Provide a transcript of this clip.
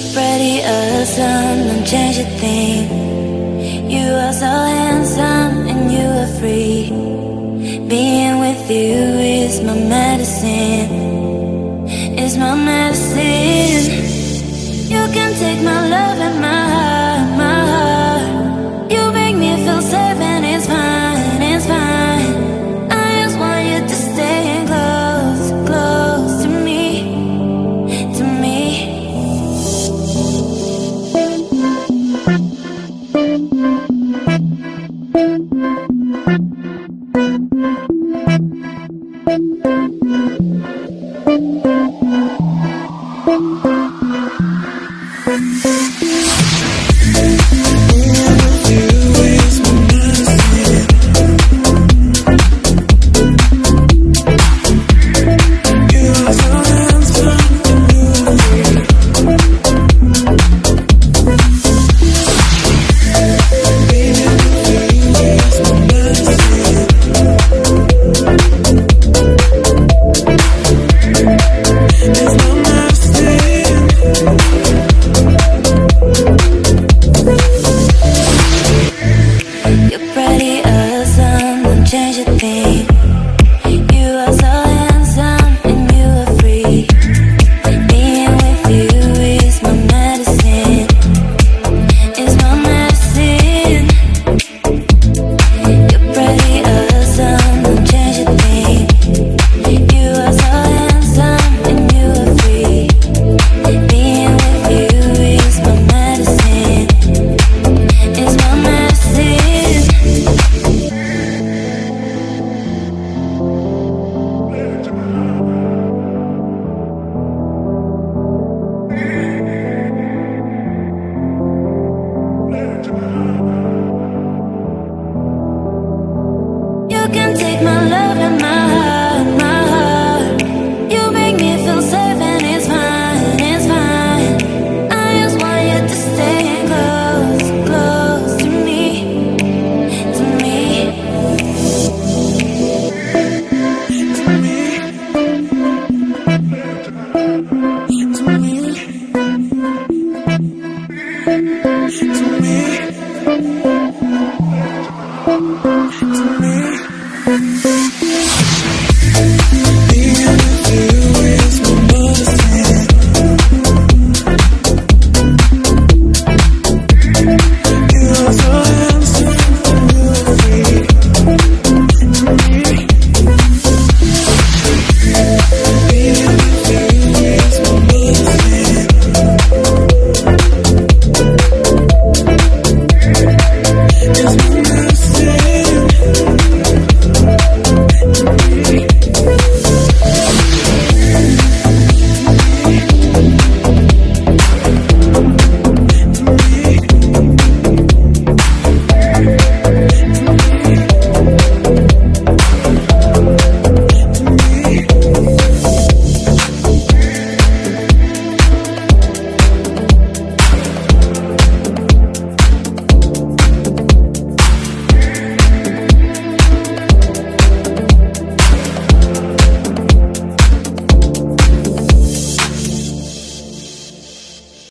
pretty, awesome, don't change a thing. You are so handsome and you are free. Being with you is my medicine. It's my medicine. You can take my love and my heart, my heart. You make me feel safe and it's fine, it's fine. I just want you to stay close, close to me, to me. You can take my love and my heart, my heart. You make me feel safe and it's fine, it's fine. I just want you to stay close, close to me, to me, to me, to me, to me.